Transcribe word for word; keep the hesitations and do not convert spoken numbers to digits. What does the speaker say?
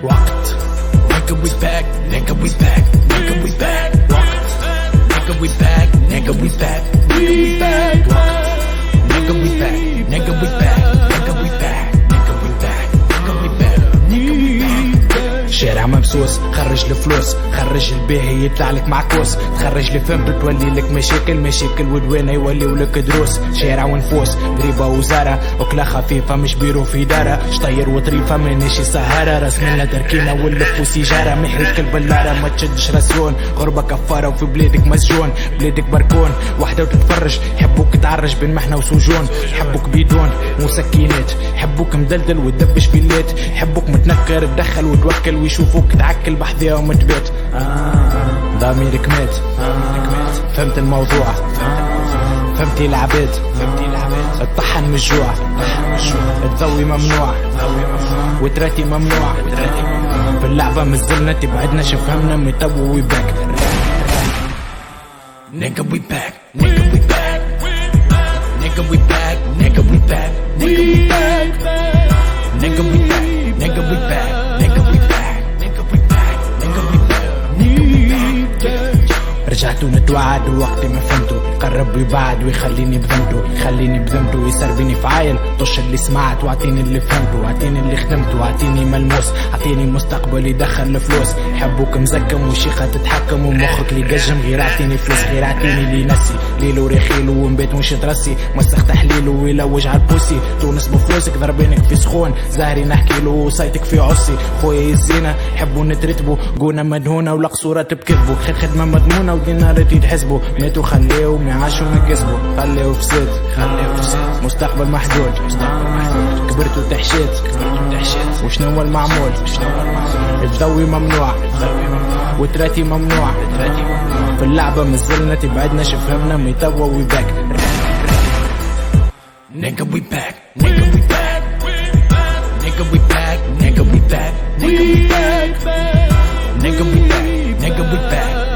وقت nigga we back nigga we back nigga we back وقت nigga we back nigga we back nigga we back وقت nigga we back nigga we back nigga we back nigga we back nigga we back nigga we back شارع ممسوس خرج الفلوس خرج الباهي يطلع لك معكوس تخرج الفم بتولي لك مشاكل مشاكل ودوانه يوليو لك دروس شارع ونفوس قريبه وزاره وكلا خفيفه مش بيرو في داره شطير وطريفه مانيش سهره رسمنا تركينه ولف وسيجاره محرك البلاره ما تشدش راسيون غربه كفاره وفي بلادك مسجون بلادك بركون وحده وتتفرج حبوك تعرج بين محنه وسجون حبوك بيدون وسكينات حبوك مدلدل وتدبش في الليت حبوك متنكر تدخل وتوكل ويشوفوك تعكل بحذية ومتبات آه. ضميرك مات آه. فهمت الموضوع آه. فهمتي العباد الطحن من الجوع الضوي ممنوع وتراتي ممنوع في اللعبة مزلنا تبعدنا شفهمنا ميتابو وي باك nigga we back nigga we back nigga we back nigga we back nigga we back nigga we back nigga we back nigga we back nigga we back nigga we back nigga we back رجعتوا نتوعد ووقتي ما فهمتوا قرب ويبعد ويخليني بذمته يخليني بذمته ويسر بيني فعايل طش اللي سمعت واعطيني اللي فهمته واعطيني اللي خدمته واعطيني ملموس اعطيني مستقبل يدخل الفلوس يحبوك مزكم وشيخة تتحكم ومخك اللي ججم غير اعطيني فلوس غير اعطيني اللي نسي ليلو ريخيلو ومبيت مش ترسي مسخ تحليله ويلوج على البوسي تونس بفلوسك ضربينك في سخون زهري نحكيلو صيتك في عصي خويا يزينا يحبوا نترتبوا قونا مدهونة والقصورة تبكذبوا خد خدمة مضمونة ودينارات يتحسبوا ماتوا خليو معاشوا ما كسبوا خليو فساد خليو فساد مستقبل محدود مستقبل محدود كبرتوا تحشيت كبرتوا تحشيت وشنو هو المعمول شنو هو المعمول الضوي ممنوع وتراتي ممنوع في اللعبة مزلنا تبعدنا شفهمنا ميتابو وي باك nigga we back nigga we back nigga we back nigga we back nigga we back nigga we back nigga we back